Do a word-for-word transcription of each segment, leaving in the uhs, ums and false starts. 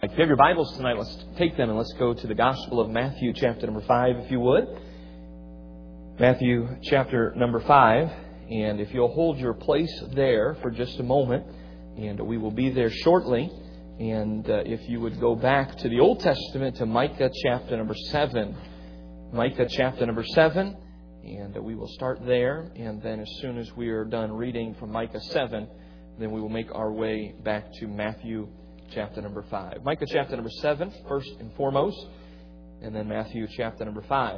If you have your Bibles tonight, let's take them and let's go to the Gospel of Matthew, chapter number five, if you would. Matthew, chapter number five. And if you'll hold your place there for just a moment, and we will be there shortly. And uh, if you would go back to the Old Testament, to Micah, chapter number seven. Micah, chapter number seven. And uh, we will start there. And then as soon as we are done reading from Micah seven, then we will make our way back to Matthew chapter number five. Micah chapter number seven, first and foremost, and then Matthew chapter number five.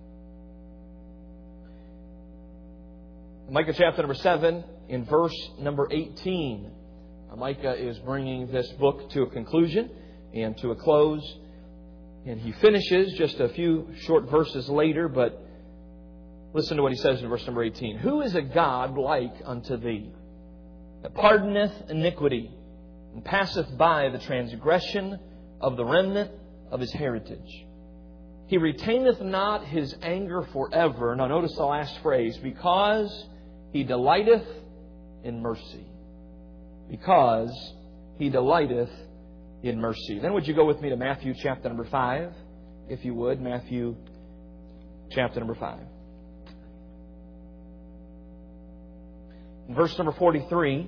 Micah chapter number seven, in verse number eighteen. Micah is bringing this book to a conclusion and to a close. And he finishes just a few short verses later, but listen to what he says in verse number eighteen. Who is a God like unto thee, that pardoneth iniquity, and passeth by the transgression of the remnant of his heritage? He retaineth not his anger forever. Now notice the last phrase. Because he delighteth in mercy. Because he delighteth in mercy. Then would you go with me to Matthew chapter number five, if you would. Matthew chapter number five. In verse number forty-three,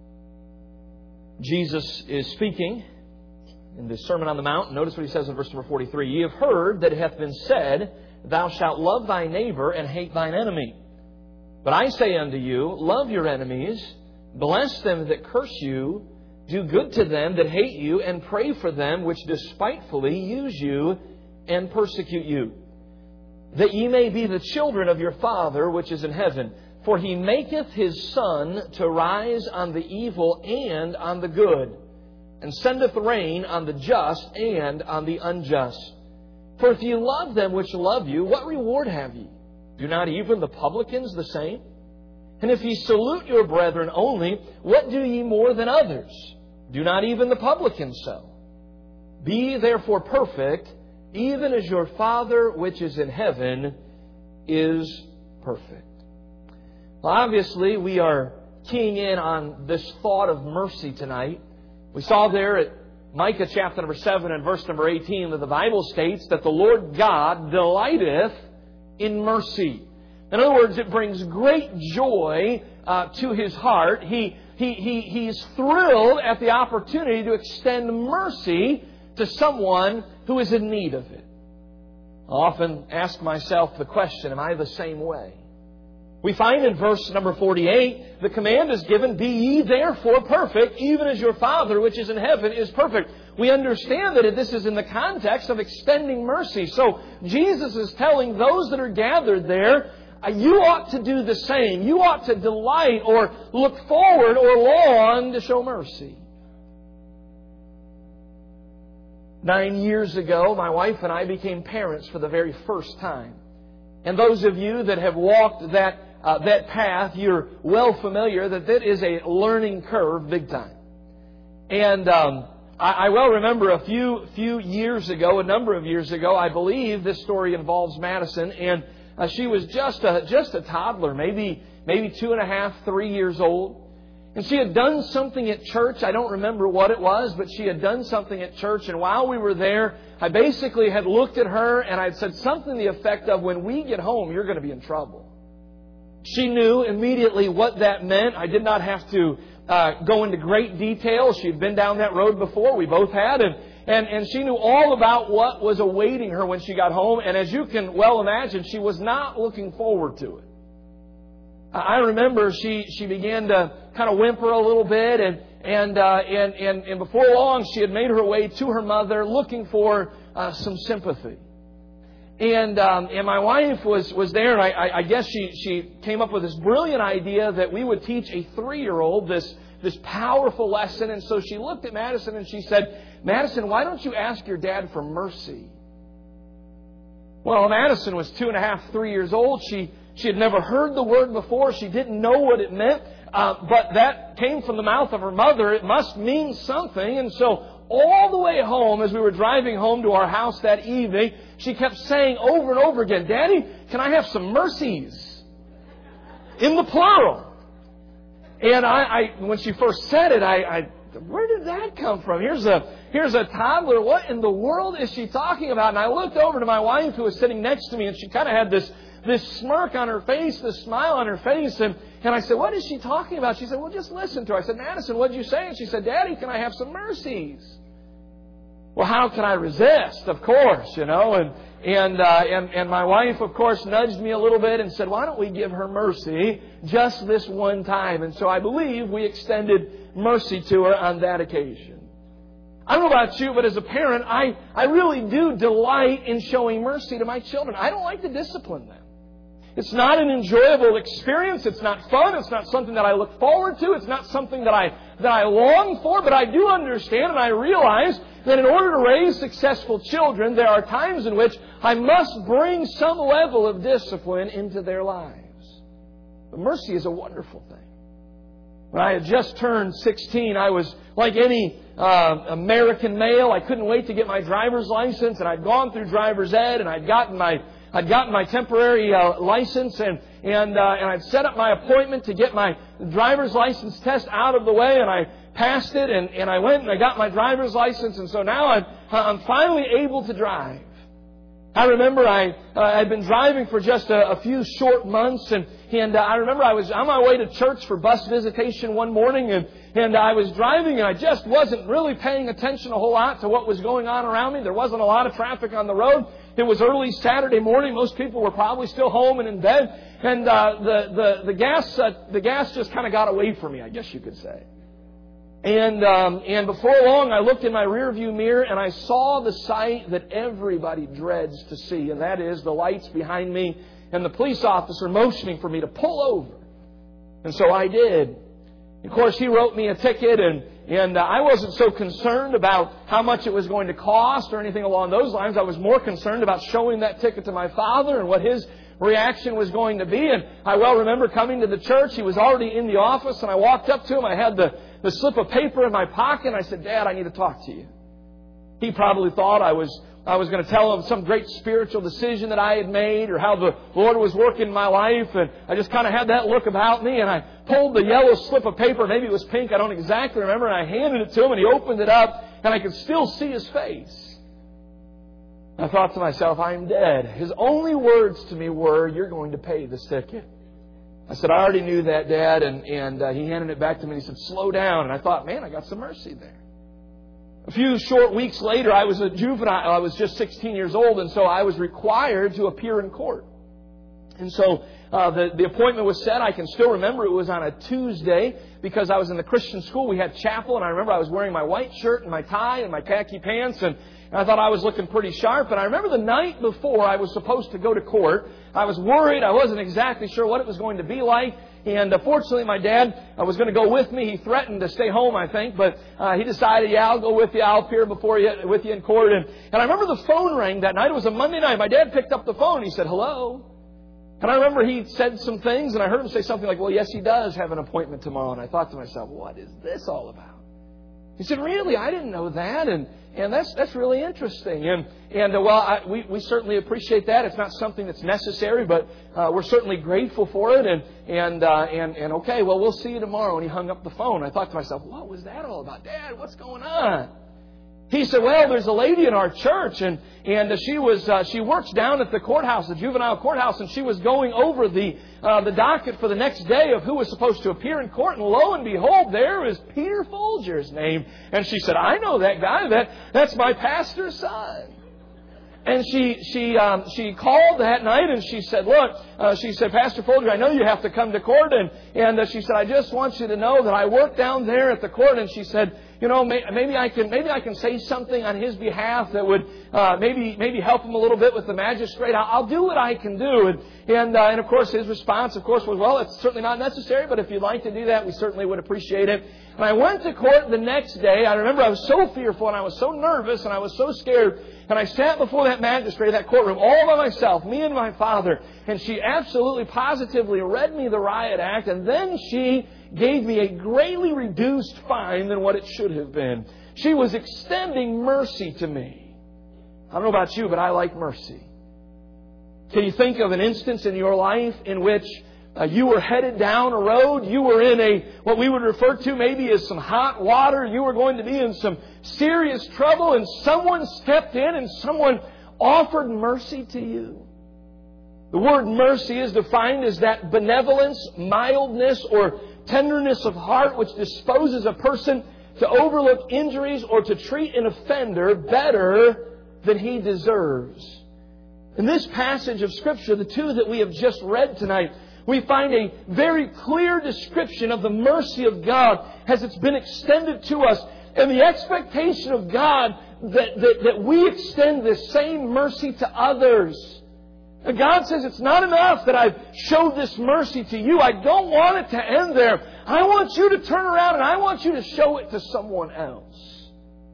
Jesus is speaking in the Sermon on the Mount. Notice what he says in verse number forty-three. Ye have heard that it hath been said, Thou shalt love thy neighbor and hate thine enemy. But I say unto you, love your enemies, bless them that curse you, do good to them that hate you, and pray for them which despitefully use you and persecute you, that ye may be the children of your Father which is in heaven. For He maketh His sun to rise on the evil and on the good, and sendeth rain on the just and on the unjust. For if ye love them which love you, what reward have ye? Do not even the publicans the same? And if ye salute your brethren only, what do ye more than others? Do not even the publicans so? Be therefore perfect, even as your Father which is in heaven is perfect. Well, obviously, we are keying in on this thought of mercy tonight. We saw there at Micah chapter number seven and verse number eighteen that the Bible states that the Lord God delighteth in mercy. In other words, it brings great joy uh, to His heart. He, he, he, he's thrilled at the opportunity to extend mercy to someone who is in need of it. I often ask myself the question, am I the same way? We find in verse number forty-eight, the command is given, Be ye therefore perfect, even as your Father which is in heaven is perfect. We understand that this is in the context of extending mercy. So Jesus is telling those that are gathered there, you ought to do the same. You ought to delight or look forward or long to show mercy. Nine years ago, my wife and I became parents for the very first time. And those of you that have walked that Uh, that path, you're well familiar that that is a learning curve big time. And um, I, I well remember a few few years ago, a number of years ago, I believe this story involves Madison, and uh, she was just a just a toddler, maybe maybe two and a half, three years old. And she had done something at church. I don't remember what it was, but she had done something at church. And while we were there, I basically had looked at her and I'd said something to the effect of, when we get home, you're going to be in trouble. She knew immediately what that meant. I did not have to uh, go into great detail. She had been down that road before. We both had. And, and, and she knew all about what was awaiting her when she got home. And as you can well imagine, she was not looking forward to it. I remember she, she began to kind of whimper a little bit. And, and, uh, and, and, and before long, she had made her way to her mother looking for uh, some sympathy. And um, and my wife was, was there, and I, I guess she, she came up with this brilliant idea that we would teach a three-year-old this, this powerful lesson. And so she looked at Madison and she said, Madison, why don't you ask your dad for mercy? Well, Madison was two and a half, three years old. She, she had never heard the word before. She didn't know what it meant. Uh, but that came from the mouth of her mother. It must mean something. And so all the way home, as we were driving home to our house that evening, she kept saying over and over again, Daddy, can I have some mercies? In the plural. And I, I when she first said it, I, I where did that come from? Here's a here's a toddler. What in the world is she talking about? And I looked over to my wife who was sitting next to me, and she kind of had this this smirk on her face, this smile on her face. And, and I said, what is she talking about? She said, well, just listen to her. I said, Madison, what did you say? And she said, Daddy, can I have some mercies? Well, how can I resist? Of course, you know. And and, uh, and and my wife, of course, nudged me a little bit and said, why don't we give her mercy just this one time? And so I believe we extended mercy to her on that occasion. I don't know about you, but as a parent, I, I really do delight in showing mercy to my children. I don't like to discipline them. It's not an enjoyable experience. It's not fun. It's not something that I look forward to. It's not something that I that I long for. But I do understand and I realize that in order to raise successful children, there are times in which I must bring some level of discipline into their lives. But mercy is a wonderful thing. When I had just turned sixteen, I was like any uh, American male. I couldn't wait to get my driver's license, and I'd gone through driver's ed, and I'd gotten my I'd gotten my temporary uh, license, and and uh, and I'd set up my appointment to get my driver's license test out of the way, and I passed it, and, and I went and I got my driver's license, and so now I'm I'm finally able to drive. I remember I uh, I'd been driving for just a, a few short months, and and uh, I remember I was on my way to church for bus visitation one morning, and and I was driving, and I just wasn't really paying attention a whole lot to what was going on around me. There wasn't a lot of traffic on the road. It was early Saturday morning. Most people were probably still home and in bed, and uh, the the the gas uh, the gas just kind of got away from me, I guess you could say. And um, and before long, I looked in my rearview mirror and I saw the sight that everybody dreads to see, and that is the lights behind me and the police officer motioning for me to pull over. And so I did. Of course, he wrote me a ticket, and and uh, I wasn't so concerned about how much it was going to cost or anything along those lines. I was more concerned about showing that ticket to my father and what his reaction was going to be. And I well remember coming to the church. He was already in the office, and I walked up to him. I had the, the slip of paper in my pocket, and I said, Dad, I need to talk to you. He probably thought I was I was going to tell him some great spiritual decision that I had made or how the Lord was working in my life. And I just kind of had that look about me. And I pulled the yellow slip of paper. Maybe it was pink. I don't exactly remember. And I handed it to him, and he opened it up, and I could still see his face. I thought to myself, I'm dead. His only words to me were, you're going to pay this ticket. I said, I already knew that, Dad. And, and uh, he handed it back to me, and he said, slow down. And I thought, man, I got some mercy there. A few short weeks later, I was a juvenile. I was just sixteen years old, and so I was required to appear in court. And so uh, the, the appointment was set. I can still remember it was on a Tuesday because I was in the Christian school. We had chapel, and I remember I was wearing my white shirt and my tie and my khaki pants, and, and I thought I was looking pretty sharp. And I remember the night before I was supposed to go to court, I was worried. I wasn't exactly sure what it was going to be like. And uh, fortunately, my dad uh, was going to go with me. He threatened to stay home, I think, but uh, he decided, yeah, I'll go with you. I'll appear before you with you in court. And, and I remember the phone rang that night. It was a Monday night. My dad picked up the phone. He said, hello. And I remember he said some things, and I heard him say something like, well, yes, he does have an appointment tomorrow. And I thought to myself, what is this all about? He said, really? I didn't know that. And and that's that's really interesting. And, and uh, well, I, we, we certainly appreciate that. It's not something that's necessary, but uh, we're certainly grateful for it. And, and, uh, and, and okay, well, we'll see you tomorrow. And he hung up the phone. I thought to myself, what was that all about? Dad, what's going on? He said, well, there's a lady in our church, and and uh, she was uh, she works down at the courthouse, the juvenile courthouse, and she was going over the uh, the docket for the next day of who was supposed to appear in court. And lo and behold, there is Peter Folger's name. And she said, I know that guy. That that's my pastor's son. And she she um, she called that night, and she said, look, uh, she said, Pastor Folger, I know you have to come to court. And, and uh, she said, I just want you to know that I work down there at the court. And she said, you know, may, maybe I can maybe I can say something on his behalf that would uh, maybe maybe help him a little bit with the magistrate. I'll, I'll do what I can do. And and, uh, and of course, his response, of course, was, well, it's certainly not necessary, but if you'd like to do that, we certainly would appreciate it. And I went to court the next day. I remember I was so fearful, and I was so nervous, and I was so scared. And I sat before that magistrate, that courtroom, all by myself, me and my father. And she absolutely, positively read me the riot act. And then she gave me a greatly reduced fine than what it should have been. She was extending mercy to me. I don't know about you, but I like mercy. Can you think of an instance in your life in which Uh, you were headed down a road. You were in a, what we would refer to maybe as some hot water. You were going to be in some serious trouble, and someone stepped in and someone offered mercy to you. The word mercy is defined as that benevolence, mildness, or tenderness of heart which disposes a person to overlook injuries or to treat an offender better than he deserves. In this passage of Scripture, the two that we have just read tonight, we find a very clear description of the mercy of God as it's been extended to us, and the expectation of God that, that, that we extend this same mercy to others. And God says, it's not enough that I've showed this mercy to you. I don't want it to end there. I want you to turn around and I want you to show it to someone else.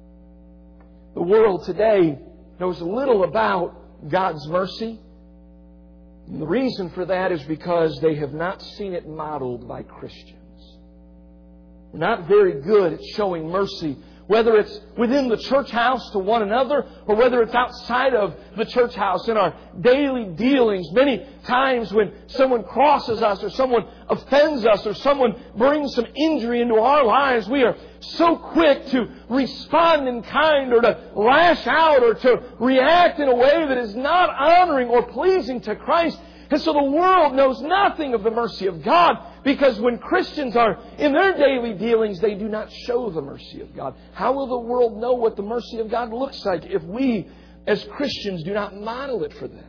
The world today knows little about God's mercy. And the reason for that is because they have not seen it modeled by Christians. We're not very good at showing mercy, whether it's within the church house to one another or whether it's outside of the church house in our daily dealings. Many times when someone crosses us or someone offends us or someone brings some injury into our lives, we are so quick to respond in kind or to lash out or to react in a way that is not honoring or pleasing to Christ. And so the world knows nothing of the mercy of God, because when Christians are in their daily dealings, they do not show the mercy of God. How will the world know what the mercy of God looks like if we, as Christians, do not model it for them?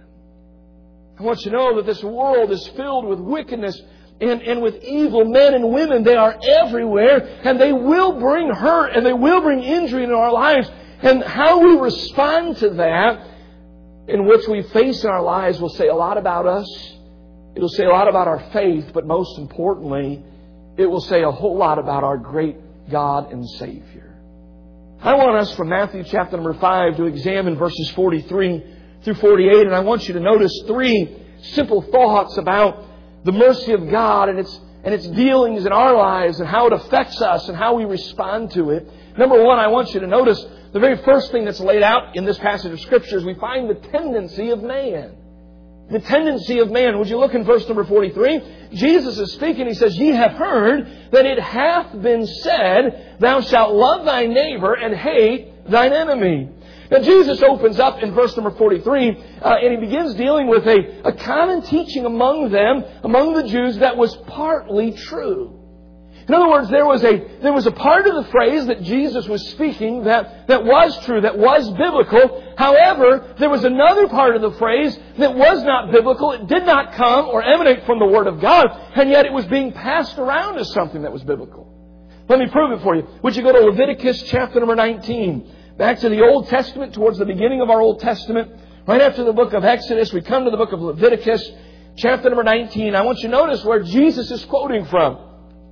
I want you to know that this world is filled with wickedness and, and with evil men and women. They are everywhere, and they will bring hurt and they will bring injury into our lives. And how we respond to that, in which we face in our lives, will say a lot about us. It will say a lot about our faith, but most importantly, it will say a whole lot about our great God and Savior. I want us from Matthew chapter number five to examine verses forty-three through forty-eight, and I want you to notice three simple thoughts about the mercy of God and its and its dealings in our lives and how it affects us and how we respond to it. Number one, I want you to notice the very first thing that's laid out in this passage of Scripture is we find the tendency of man. The tendency of man. Would you look in verse number forty-three? Jesus is speaking. He says, "Ye have heard that it hath been said, Thou shalt love thy neighbor and hate thine enemy." Now Jesus opens up in verse number forty-three uh, and he begins dealing with a, a common teaching among them, among the Jews, that was partly true. In other words, there was a there was a part of the phrase that Jesus was speaking that, that was true, that was biblical. However, there was another part of the phrase that was not biblical. It did not come or emanate from the Word of God, and yet it was being passed around as something that was biblical. Let me prove it for you. Would you go to Leviticus chapter number nineteen? Back to the Old Testament, towards the beginning of our Old Testament. Right after the book of Exodus, we come to the book of Leviticus, chapter number nineteen. I want you to notice where Jesus is quoting from.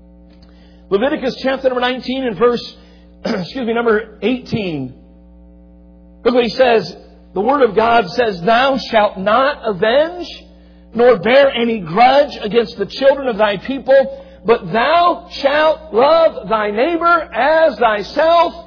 Leviticus chapter number nineteen and verse, excuse me, number eighteen. Look what he says. The Word of God says, "Thou shalt not avenge, nor bear any grudge against the children of thy people, but thou shalt love thy neighbor as thyself.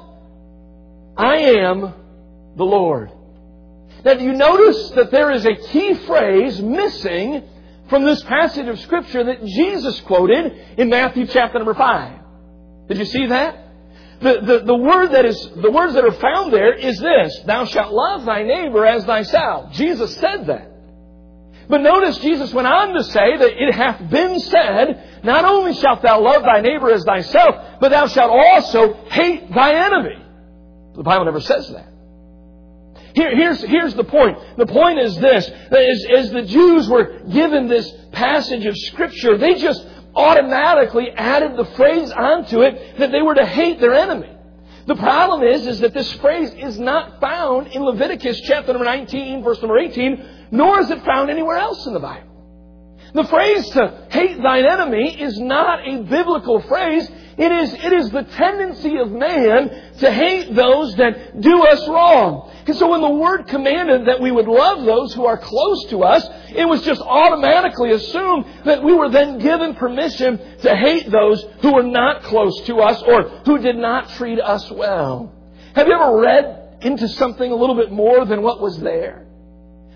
I am the Lord." Now, do you notice that there is a key phrase missing from this passage of Scripture that Jesus quoted in Matthew chapter number five? Did you see that? The, the, the word that is the words that are found there is this: "Thou shalt love thy neighbor as thyself." Jesus said that. But notice Jesus went on to say that it hath been said, not only shalt thou love thy neighbor as thyself, but thou shalt also hate thy enemy. The Bible never says that. Here, here's, here's the point. The point is this. That as, as the Jews were given this passage of Scripture, they just automatically added the phrase onto it that they were to hate their enemy. The problem is, is that this phrase is not found in Leviticus chapter number nineteen, verse number eighteen, nor is it found anywhere else in the Bible. The phrase to hate thine enemy is not a biblical phrase. It is, it is the tendency of man to hate those that do us wrong. And so when the Word commanded that we would love those who are close to us, it was just automatically assumed that we were then given permission to hate those who were not close to us or who did not treat us well. Have you ever read into something a little bit more than what was there?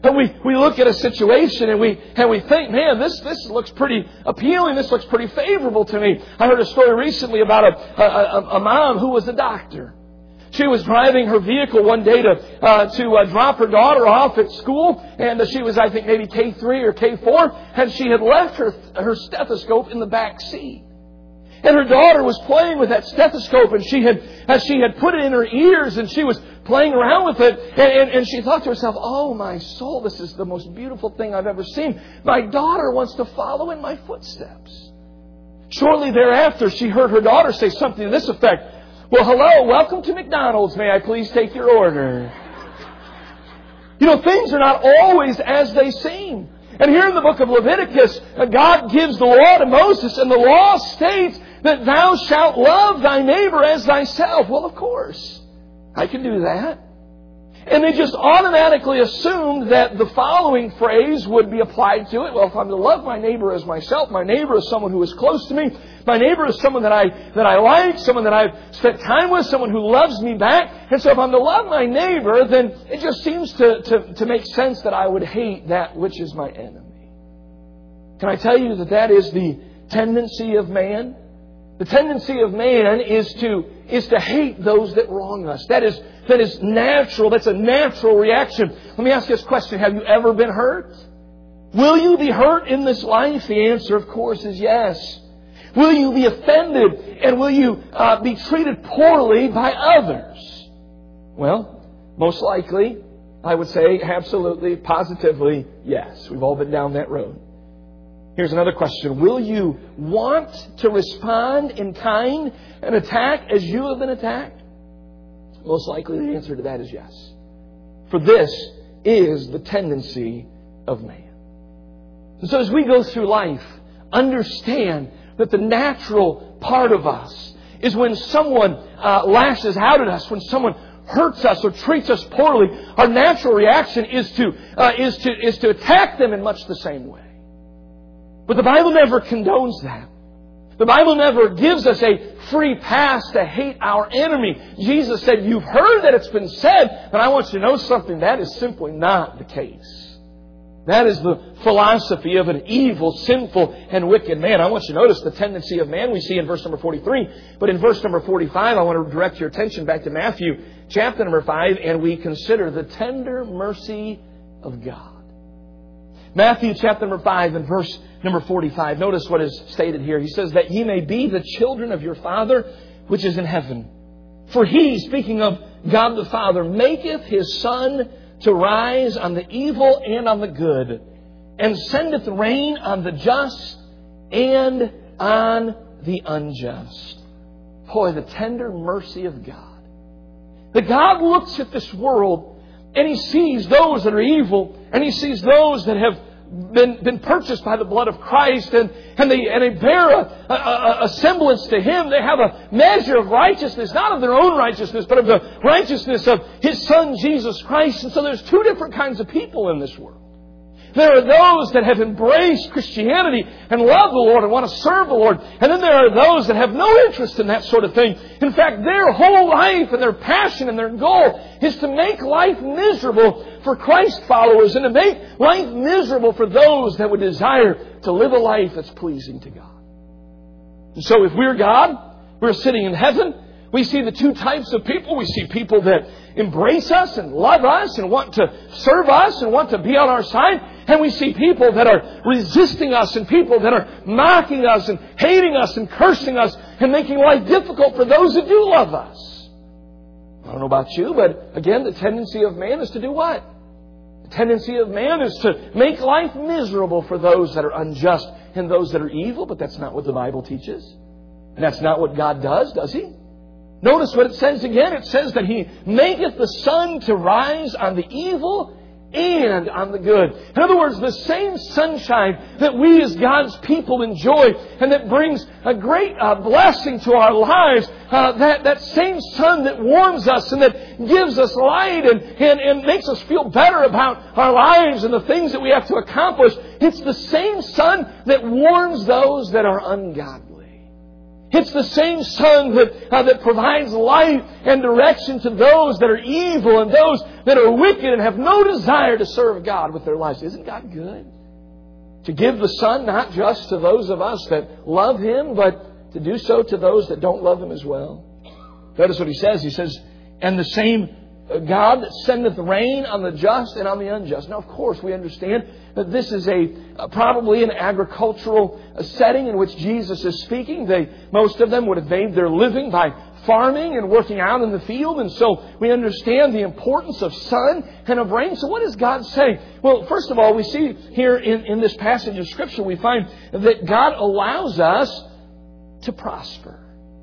And we, we look at a situation and we and we think, man, this, this looks pretty appealing. This looks pretty favorable to me. I heard a story recently about a, a, a mom who was a doctor. She was driving her vehicle one day to uh, to uh, drop her daughter off at school, and uh, she was, I think, maybe K three or K four, and she had left her her stethoscope in the back seat. And her daughter was playing with that stethoscope, and she had uh, she had put it in her ears, and she was playing around with it, and, and, and she thought to herself, oh, my soul, this is the most beautiful thing I've ever seen. My daughter wants to follow in my footsteps. Shortly thereafter, she heard her daughter say something to this effect. Well, hello, welcome to McDonald's. May I please take your order? You know, things are not always as they seem. And here in the book of Leviticus, God gives the law to Moses, and the law states that thou shalt love thy neighbor as thyself. Well, of course, I can do that. And they just automatically assumed that the following phrase would be applied to it. Well, if I'm to love my neighbor as myself, my neighbor is someone who is close to me. My neighbor is someone that I that I like, someone that I've spent time with, someone who loves me back. And so if I'm to love my neighbor, then it just seems to, to, to make sense that I would hate that which is my enemy. Can I tell you that that is the tendency of man? The tendency of man is to is to hate those that wrong us. That is that is natural. That's a natural reaction. Let me ask you this question. Have you ever been hurt? Will you be hurt in this life? The answer, of course, is yes. Will you be offended? And will you uh, be treated poorly by others? Well, most likely, I would say absolutely, positively, yes. We've all been down that road. Here's another question. Will you want to respond in kind and attack as you have been attacked? Most likely the answer to that is yes. For this is the tendency of man. And so as we go through life, understand that the natural part of us is when someone uh, lashes out at us, when someone hurts us or treats us poorly, our natural reaction is to uh, is to is to attack them in much the same way. But the Bible never condones that. The Bible never gives us a free pass to hate our enemy. Jesus said, you've heard that it's been said, but I want you to know something. That is simply not the case. That is the philosophy of an evil, sinful, and wicked man. I want you to notice the tendency of man we see in verse number forty-three. But in verse number forty-five, I want to direct your attention back to Matthew chapter number five, and we consider the tender mercy of God. Matthew chapter number five and verse number forty-five. Notice what is stated here. He says, that ye may be the children of your Father which is in heaven. For He, speaking of God the Father, maketh His sun to rise on the evil and on the good, and sendeth rain on the just and on the unjust. Boy, the tender mercy of God. That God looks at this world and He sees those that are evil, and He sees those that have been, been purchased by the blood of Christ, and, and, they, and they bear a, a, a semblance to Him. They have a measure of righteousness, not of their own righteousness, but of the righteousness of His Son, Jesus Christ. And so there's two different kinds of people in this world. There are those that have embraced Christianity and love the Lord and want to serve the Lord. And then there are those that have no interest in that sort of thing. In fact, their whole life and their passion and their goal is to make life miserable for Christ followers and to make life miserable for those that would desire to live a life that's pleasing to God. And so if we're God, we're sitting in heaven, we see the two types of people. We see people that embrace us and love us and want to serve us and want to be on our side. And we see people that are resisting us and people that are mocking us and hating us and cursing us and making life difficult for those that do love us. I don't know about you, but again, the tendency of man is to do what? The tendency of man is to make life miserable for those that are unjust and those that are evil. But that's not what the Bible teaches. And that's not what God does, does He? Notice what it says again. It says that He maketh the sun to rise on the evil and on the good. In other words, the same sunshine that we as God's people enjoy and that brings a great uh, blessing to our lives, uh, that, that same sun that warms us and that gives us light and, and, and makes us feel better about our lives and the things that we have to accomplish, it's the same sun that warms those that are ungodly. It's the same Son that, uh, that provides light and direction to those that are evil and those that are wicked and have no desire to serve God with their lives. Isn't God good? To give the Son not just to those of us that love Him, but to do so to those that don't love Him as well. Notice what He says. He says, and the same God that sendeth rain on the just and on the unjust. Now, of course, we understand that this is a uh, probably an agricultural setting in which Jesus is speaking. They, most of them would have made their living by farming and working out in the field. And so we understand the importance of sun and of rain. So what does God say? Well, first of all, we see here in, in this passage of Scripture, we find that God allows us to prosper.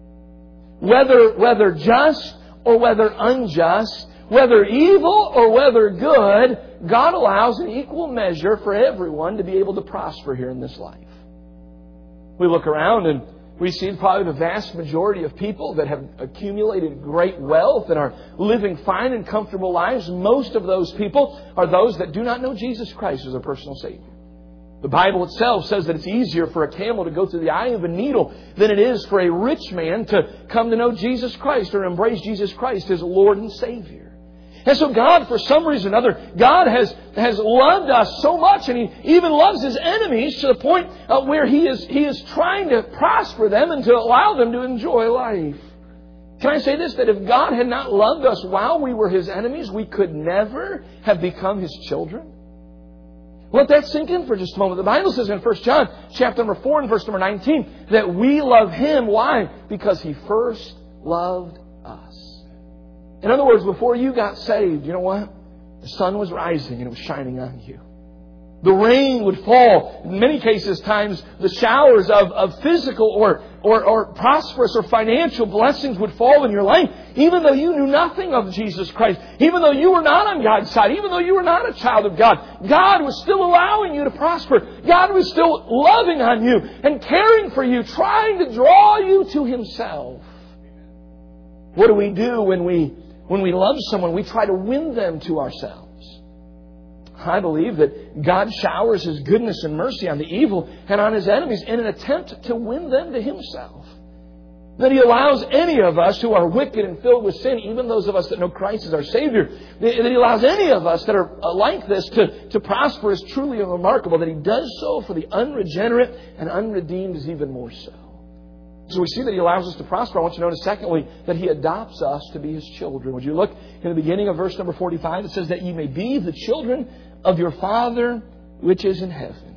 Whether, whether just or whether unjust, whether evil or whether good, God allows an equal measure for everyone to be able to prosper here in this life. We look around and we see probably the vast majority of people that have accumulated great wealth and are living fine and comfortable lives. Most of those people are those that do not know Jesus Christ as their personal Savior. The Bible itself says that it's easier for a camel to go through the eye of a needle than it is for a rich man to come to know Jesus Christ or embrace Jesus Christ as Lord and Savior. And so God, for some reason or other, God has, has loved us so much, and He even loves His enemies to the point uh, where He is, He is trying to prosper them and to allow them to enjoy life. Can I say this? That if God had not loved us while we were His enemies, we could never have become His children. Let that sink in for just a moment. The Bible says in First John chapter number four and verse number nineteen that we love Him. Why? Because He first loved us. In other words, before you got saved, you know what? The sun was rising and it was shining on you. The rain would fall. In many cases, times, the showers of, of physical or, or, or prosperous or financial blessings would fall in your life. Even though you knew nothing of Jesus Christ. Even though you were not on God's side. Even though you were not a child of God. God was still allowing you to prosper. God was still loving on you and caring for you. Trying to draw you to Himself. What do we do when we, when we love someone? We try to win them to ourselves. I believe that God showers His goodness and mercy on the evil and on His enemies in an attempt to win them to Himself. That He allows any of us who are wicked and filled with sin, even those of us that know Christ as our Savior, that He allows any of us that are like this to, to prosper is truly remarkable. That He does so for the unregenerate and unredeemed is even more so. So we see that He allows us to prosper. I want you to notice, secondly, that He adopts us to be His children. Would you look in the beginning of verse number forty-five? It says that ye may be the children of your Father which is in heaven.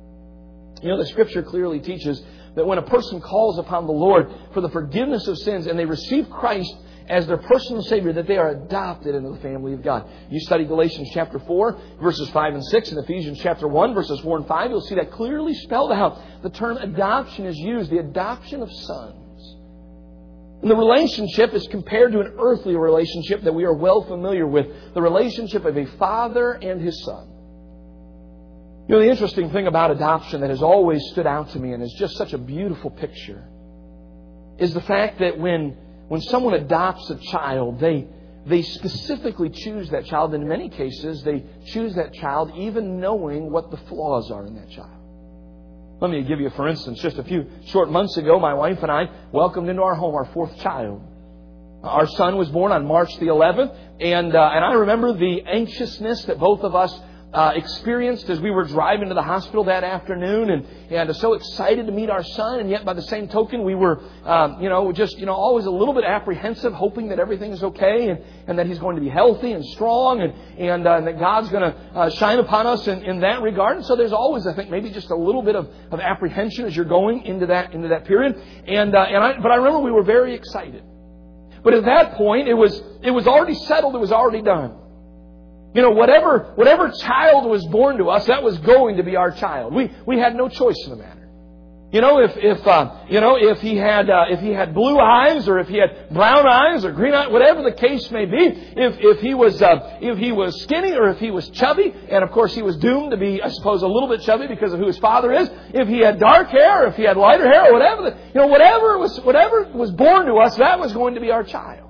You know, the Scripture clearly teaches that when a person calls upon the Lord for the forgiveness of sins and they receive Christ as their personal Savior, that they are adopted into the family of God. You study Galatians chapter four, verses five and six, and Ephesians chapter one, verses four and five. You'll see that clearly spelled out. The term adoption is used, the adoption of sons. And the relationship is compared to an earthly relationship that we are well familiar with. The relationship of a father and his son. You know, the interesting thing about adoption that has always stood out to me and is just such a beautiful picture is the fact that when, when someone adopts a child, they, they specifically choose that child. And in many cases, they choose that child even knowing what the flaws are in that child. Let me give you, for instance, just a few short months ago, my wife and I welcomed into our home our fourth child. Our son was born on March the eleventh, and uh, and I remember the anxiousness that both of us uh, experienced as we were driving to the hospital that afternoon, and and so excited to meet our son, and yet by the same token, we were, um, you know, just you know always a little bit apprehensive, hoping that everything is okay, and, and that he's going to be healthy and strong, and and, uh, and that God's going to uh, shine upon us in, in that regard. And so there's always, I think, maybe just a little bit of, of apprehension as you're going into that into that period. And uh, and I, but I remember we were very excited. But at that point, it was it was already settled. It was already done. You know, whatever whatever child was born to us, that was going to be our child. We we had no choice in the matter. You know, if if uh, you know if he had uh, if he had blue eyes or if he had brown eyes or green eyes, whatever the case may be, if if he was uh, if he was skinny or if he was chubby, and of course he was doomed to be, I suppose, a little bit chubby because of who his father is. If he had dark hair, or if he had lighter hair, or whatever, the, you know, whatever was whatever was born to us, that was going to be our child.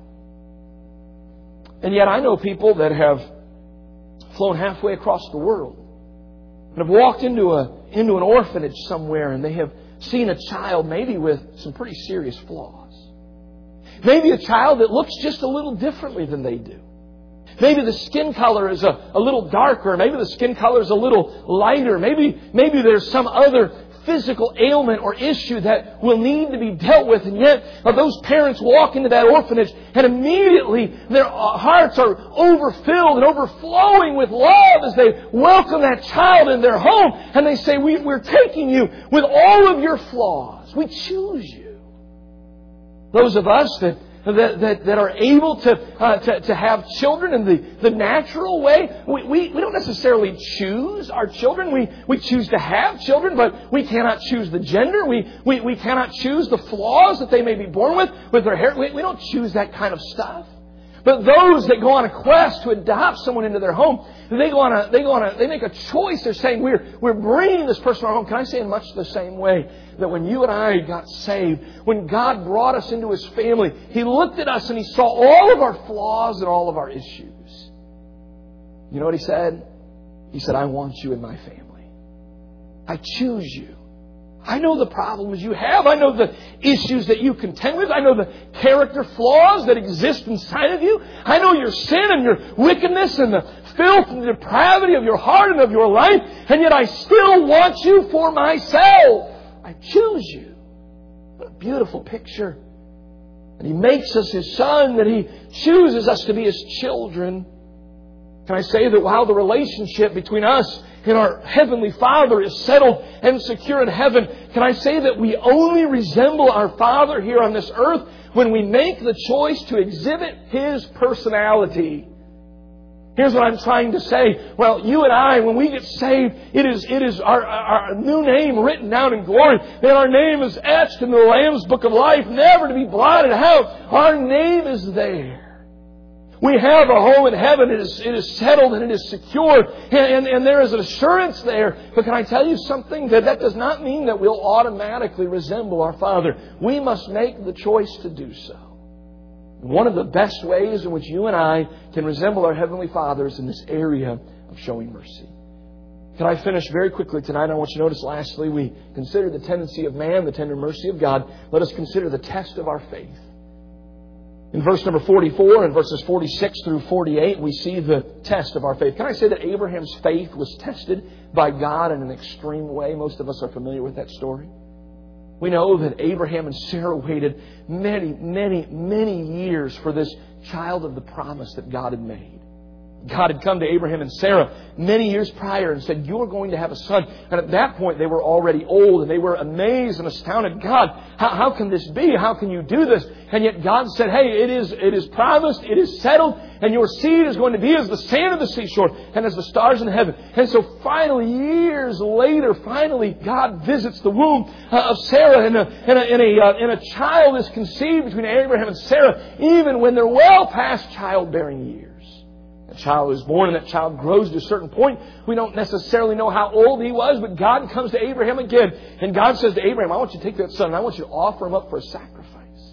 And yet, I know people that have flown halfway across the world and have walked into a into an orphanage somewhere, and they have seen a child maybe with some pretty serious flaws. Maybe a child that looks just a little differently than they do. Maybe the skin color is a, a little darker. Maybe the skin color is a little lighter. Maybe, maybe there's some other physical ailment or issue that will need to be dealt with. And yet those parents walk into that orphanage and immediately their hearts are overfilled and overflowing with love as they welcome that child in their home. And they say, we, we're taking you with all of your flaws. We choose you. Those of us that That, that, that are able to, uh, to to have children in the, the natural way. We, we, we don't necessarily choose our children. We, we choose to have children, but we cannot choose the gender. We, we, we cannot choose the flaws that they may be born with, with their hair. We, we don't choose that kind of stuff. But those that go on a quest to adopt someone into their home, they go on a, they go on a, they make a choice. They're saying, we're, we're bringing this person to our home. Can I say in much the same way that when you and I got saved, when God brought us into His family, He looked at us and He saw all of our flaws and all of our issues. You know what He said? He said, I want you in my family. I choose you. I know the problems you have. I know the issues that you contend with. I know the character flaws that exist inside of you. I know your sin and your wickedness and the filth and the depravity of your heart and of your life. And yet I still want you for myself. I choose you. What a beautiful picture. And He makes us His Son, that He chooses us to be His children. Can I say that while the relationship between us and our Heavenly Father is settled and secure in heaven, can I say that we only resemble our Father here on this earth when we make the choice to exhibit His personality? Here's what I'm trying to say. Well, you and I, when we get saved, it is it is our, our new name written down in glory. And our name is etched in the Lamb's Book of Life, never to be blotted out. Our name is there. We have a home in heaven. It is, it is settled and it is secure. And, and, and there is an assurance there. But can I tell you something? That that does not mean that we'll automatically resemble our Father. We must make the choice to do so. One of the best ways in which you and I can resemble our Heavenly Father is in this area of showing mercy. Can I finish very quickly tonight? I want you to notice lastly, we consider the tendency of man, the tender mercy of God. Let us consider the test of our faith. In verse number forty-four and verses forty-six through forty-eight, we see the test of our faith. Can I say that Abraham's faith was tested by God in an extreme way? Most of us are familiar with that story. We know that Abraham and Sarah waited many, many, many years for this child of the promise that God had made. God had come to Abraham and Sarah many years prior and said, you're going to have a son. And at that point, they were already old and they were amazed and astounded. God, how, how can this be? How can you do this? And yet God said, hey, it is, it is promised, it is settled, and your seed is going to be as the sand of the seashore and as the stars in heaven. And so finally, years later, finally, God visits the womb of Sarah and a, and a, and a, uh, and a child is conceived between Abraham and Sarah, even when they're well past childbearing years. A child is born and that child grows to a certain point. We don't necessarily know how old he was, but God comes to Abraham again. And God says to Abraham, I want you to take that son and I want you to offer him up for a sacrifice.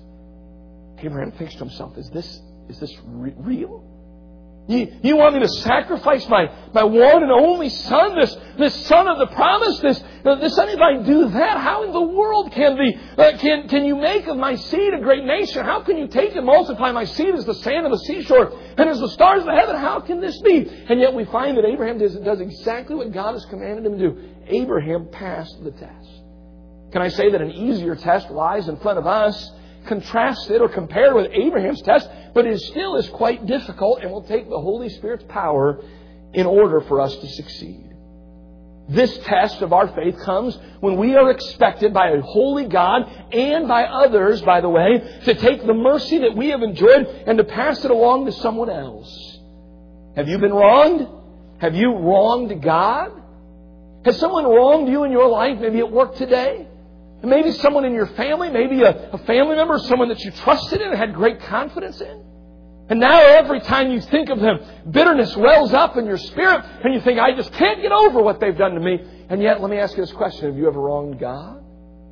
Abraham thinks to himself, is this, is this re- real? You, you want me to sacrifice my, my one and only son, this, this son of the promise, this, this son? If I do that, how in the world can the uh, can can you make of my seed a great nation? How can you take and multiply my seed as the sand of the seashore and as the stars of the heaven? How can this be? And yet we find that Abraham does, does exactly what God has commanded him to do. Abraham passed the test. Can I say that an easier test lies in front of us, contrasted or compared with Abraham's test, but it still is quite difficult and will take the Holy Spirit's power in order for us to succeed. This test of our faith comes when we are expected by a holy God and by others, by the way, to take the mercy that we have enjoyed and to pass it along to someone else. Have you been wronged? Have you wronged God? Has someone wronged you in your life, maybe at work today? Maybe someone in your family, maybe a, a family member, someone that you trusted in and had great confidence in. And now every time you think of them, bitterness wells up in your spirit and you think, I just can't get over what they've done to me. And yet, let me ask you this question. Have you ever wronged God?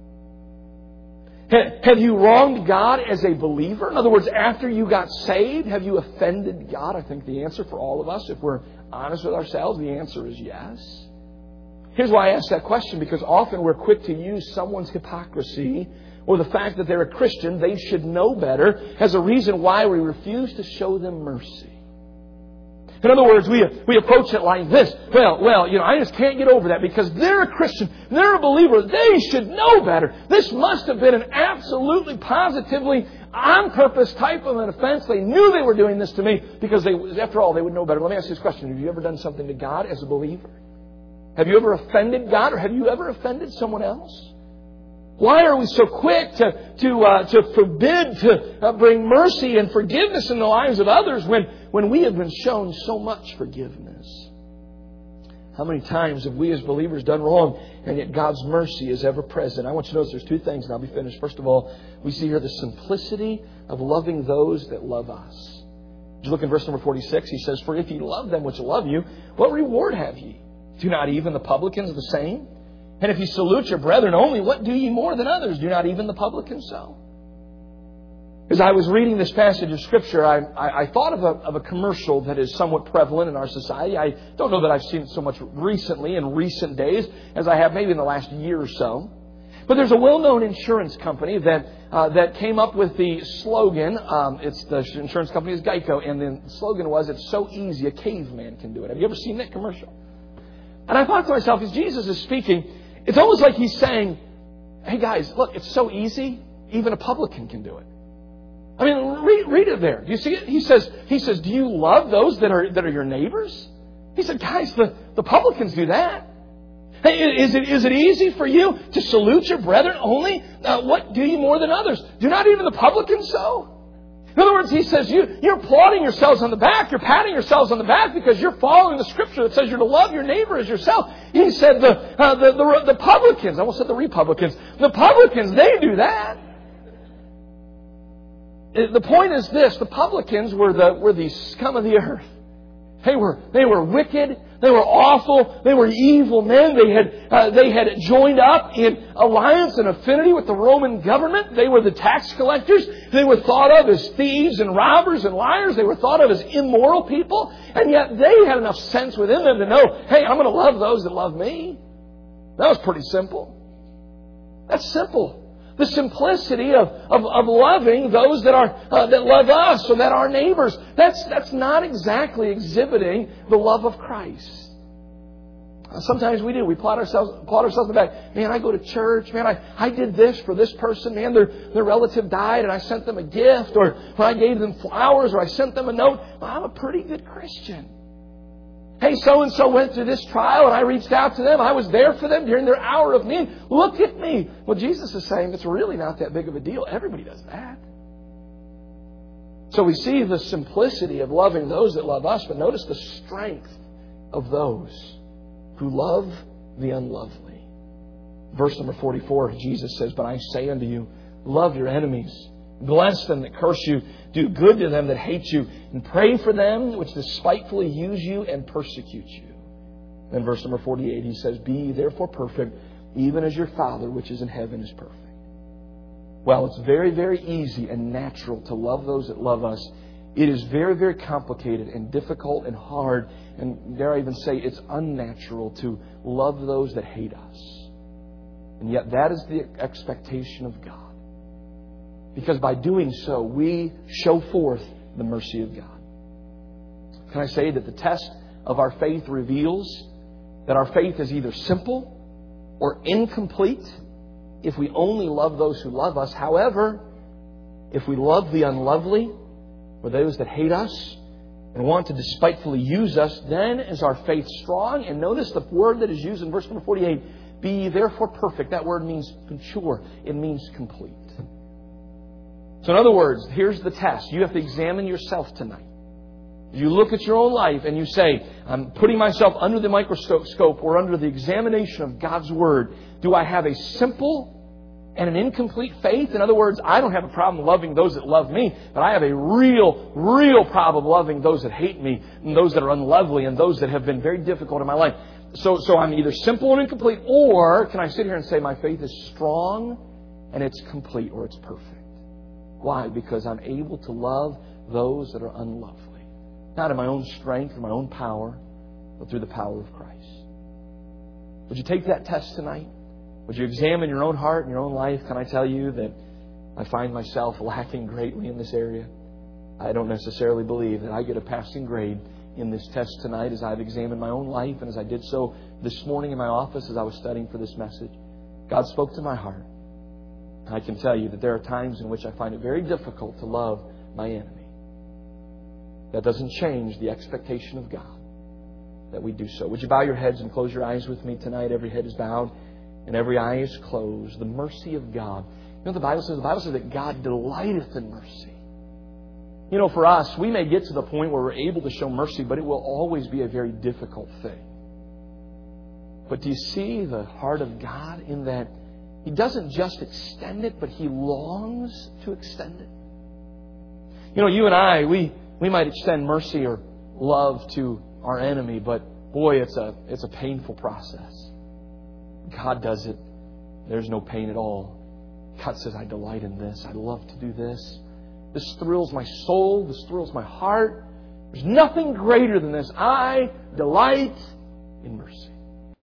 Have you wronged God as a believer? In other words, after you got saved, have you offended God? I think the answer for all of us, if we're honest with ourselves, the answer is yes. Here's why I ask that question, because often we're quick to use someone's hypocrisy or the fact that they're a Christian, they should know better, as a reason why we refuse to show them mercy. In other words, we we approach it like this. Well, well, you know, I just can't get over that because they're a Christian, they're a believer, they should know better. This must have been an absolutely, positively, on purpose type of an offense. They knew they were doing this to me because they, after all, they would know better. Let me ask you this question. Have you ever done something to God as a believer? Have you ever offended God, or have you ever offended someone else? Why are we so quick to to uh, to forbid, to uh, bring mercy and forgiveness in the lives of others when, when we have been shown so much forgiveness? How many times have we as believers done wrong, and yet God's mercy is ever present? I want you to notice there's two things, and I'll be finished. First of all, we see here the simplicity of loving those that love us. If you look in verse number forty-six, he says, "For if ye love them which love you, what reward have ye? Do not even the publicans the same? And if you salute your brethren only, what do ye more than others? Do not even the publicans so?" As I was reading this passage of Scripture, I, I, I thought of a, of a commercial that is somewhat prevalent in our society. I don't know that I've seen it so much recently, in recent days, as I have maybe in the last year or so. But there's a well-known insurance company that uh, that came up with the slogan. Um, it's the insurance company is Geico, and the slogan was, "It's so easy, a caveman can do it." Have you ever seen that commercial? And I thought to myself, as Jesus is speaking, it's almost like He's saying, "Hey guys, look, it's so easy, even a publican can do it." I mean, read, read it there. Do you see it? He says, he says, "Do you love those that are that are your neighbors?" He said, "Guys, the, the publicans do that. Hey, is it is it easy for you to salute your brethren only? Uh, what do you more than others? Do not even the publicans so?" In other words, he says, you, you're applauding yourselves on the back. You're patting yourselves on the back because you're following the Scripture that says you're to love your neighbor as yourself. He said the, uh, the, the, the publicans, I almost said the Republicans, the publicans, they do that. The point is this, the publicans were the, were the scum of the earth. They were, they were wicked. They were awful. They were evil men. They had, uh, they had joined up in alliance and affinity with the Roman government. They were the tax collectors. They were thought of as thieves and robbers and liars. They were thought of as immoral people. And yet they had enough sense within them to know, hey, I'm going to love those that love me. That was pretty simple. That's simple. The simplicity of, of, of loving those that are uh, that love us or that are neighbors. That's that's not exactly exhibiting the love of Christ. Sometimes we do. We plot ourselves plot ourselves in the back. Man, I go to church. Man, I, I did this for this person. Man, their their relative died and I sent them a gift, or, or I gave them flowers, or I sent them a note. Well, I'm a pretty good Christian. Hey, so-and-so went through this trial and I reached out to them. I was there for them during their hour of need. Look at me. Well, Jesus is saying it's really not that big of a deal. Everybody does that. So we see the simplicity of loving those that love us, but notice the strength of those who love the unlovely. Verse number forty-four, Jesus says, "But I say unto you, love your enemies. Bless them that curse you. Do good to them that hate you. And pray for them which despitefully use you and persecute you." Then verse number forty-eight, he says, "Be ye therefore perfect, even as your Father which is in heaven is perfect." Well, it's very, very easy and natural to love those that love us. It is very, very complicated and difficult and hard. And dare I even say it's unnatural to love those that hate us. And yet that is the expectation of God. Because by doing so, we show forth the mercy of God. Can I say that the test of our faith reveals that our faith is either simple or incomplete if we only love those who love us. However, if we love the unlovely or those that hate us and want to despitefully use us, then is our faith strong. And notice the word that is used in verse number forty-eight, "Be ye therefore perfect." That word means mature. It means complete. So in other words, here's the test. You have to examine yourself tonight. You look at your own life and you say, I'm putting myself under the microscope or under the examination of God's Word. Do I have a simple and an incomplete faith? In other words, I don't have a problem loving those that love me, but I have a real, real problem loving those that hate me and those that are unlovely and those that have been very difficult in my life. So, so I'm either simple and incomplete, or can I sit here and say my faith is strong and it's complete or it's perfect? Why? Because I'm able to love those that are unlovely. Not in my own strength or my own power, but through the power of Christ. Would you take that test tonight? Would you examine your own heart and your own life? Can I tell you that I find myself lacking greatly in this area? I don't necessarily believe that I get a passing grade in this test tonight as I've examined my own life and as I did so this morning in my office as I was studying for this message. God spoke to my heart. I can tell you that there are times in which I find it very difficult to love my enemy. That doesn't change the expectation of God that we do so. Would you bow your heads and close your eyes with me tonight? Every head is bowed and every eye is closed. The mercy of God. You know what the Bible says? The Bible says that God delighteth in mercy. You know, for us, we may get to the point where we're able to show mercy, but it will always be a very difficult thing. But do you see the heart of God in that He doesn't just extend it, but He longs to extend it? You know, you and I, we, we might extend mercy or love to our enemy, but boy, it's a it's a painful process. God does it. There's no pain at all. God says, I delight in this. I love to do this. This thrills my soul. This thrills my heart. There's nothing greater than this. I delight in mercy.